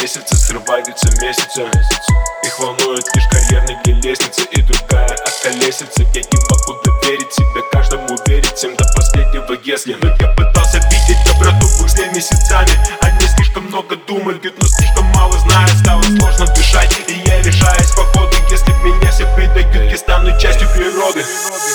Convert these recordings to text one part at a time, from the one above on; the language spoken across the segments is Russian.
месяцы срываются месяцы. Их волнует лишь карьерные лестницы и другая околесица. Я не могу доверить себе, каждому верить всем до последнего если. Но я пытался видеть доброту в их зле месяцами. Они слишком много думают, но слишком мало знают. Стало сложно дышать, и я решаюсь по ходу. Если меня все предают, я стану частью природы.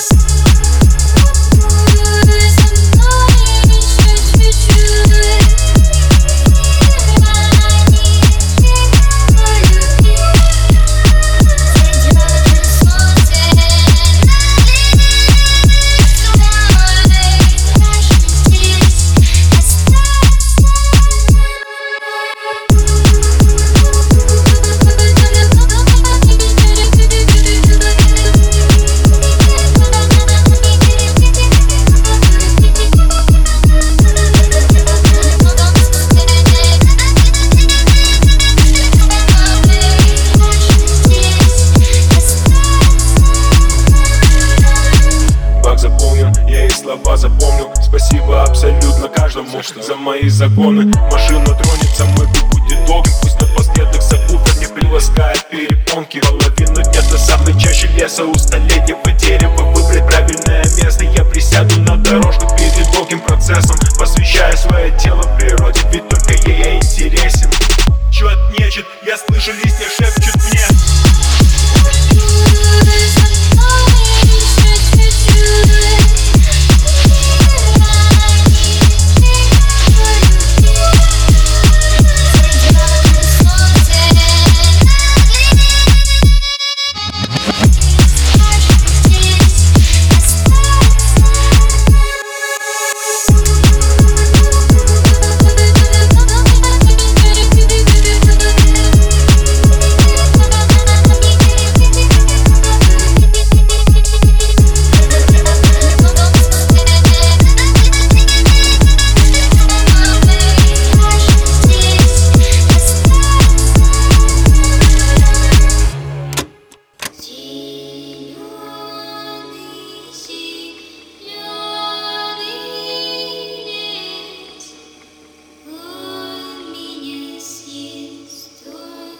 Слова запомнил, спасибо абсолютно каждому за мои законы. Машина тронется, мой путь будет долгим. Пусть напоследок сабвуфер не приласкает перепонки. Половину дня до самой чаще леса у столетнего дерева. Выбрать правильное место, я присяду на дорожку перед долгим процессом, посвящая свое тело природе, ведь только ей я интересен. Чет нечет, я слышу, листья шепчут мне.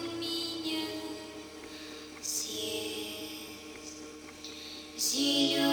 Зеленый